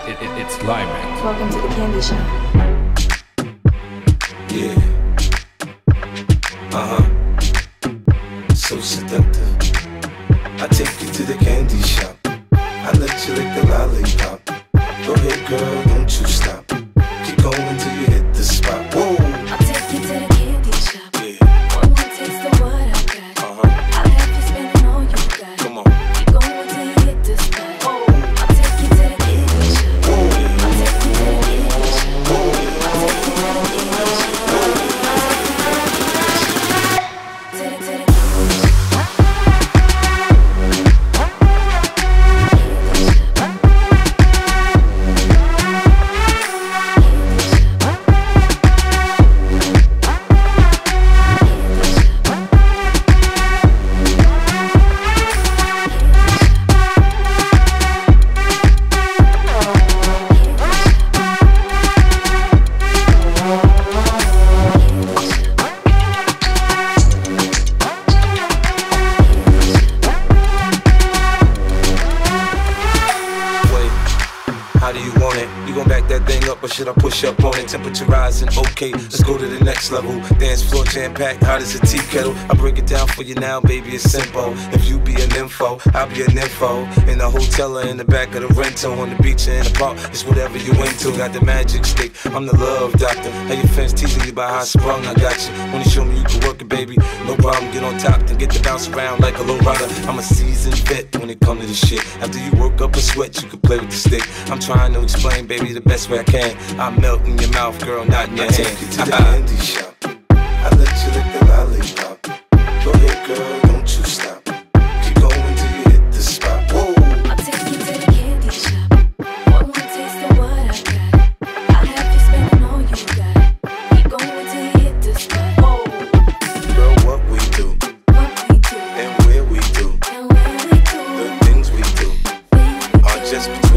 It's Climax. Welcome to the candy shop. Yeah. So seductive. I take you to the candy shop. I let you lick the lollipop. Go ahead, girl, don't you stop. Keep going till you hit the spot. Whoa. I'll take you to the candy shop. Yeah. One more taste of what I got. I'll have you spending all you got. Come on. Keep going till you hit the spot. I'll take you to the candy shop. I'll take you to the candy shop. I'll take you to the candy shop. How do you want it? You gon' back that thing up or should I push up on it? Temperature rising, okay, let's go to the next level. Dance floor jam-packed, hot as a tea kettle. I break it down for you now, baby, it's simple. If you be an info, I'll be an info. In the hotel or in the back of the rental, on the beach or in the park, it's whatever you into. Got the magic stick, I'm the love doctor. Hey, your fans teasing you about how I sprung, I got you. Wanna show me you can work it, baby? No problem, get on top, then get to bounce around like a low rider. I'm a seasoned vet when it comes to this shit. After you work up a sweat, you can play with the stick. I'm trying to explain, baby, the best way I can. I melt in your mouth, girl, not in your hand. Take you to the candy shop. I let you lick the lollipop. Go ahead, girl, don't you stop. Keep going till you hit the spot. Whoa. I'll take you to the candy shop. One more taste of what I got. I'll have you spending all you got. Keep going till you hit the spot. Girl, what we do, What we do, and where we do, and where we do. the things we do are just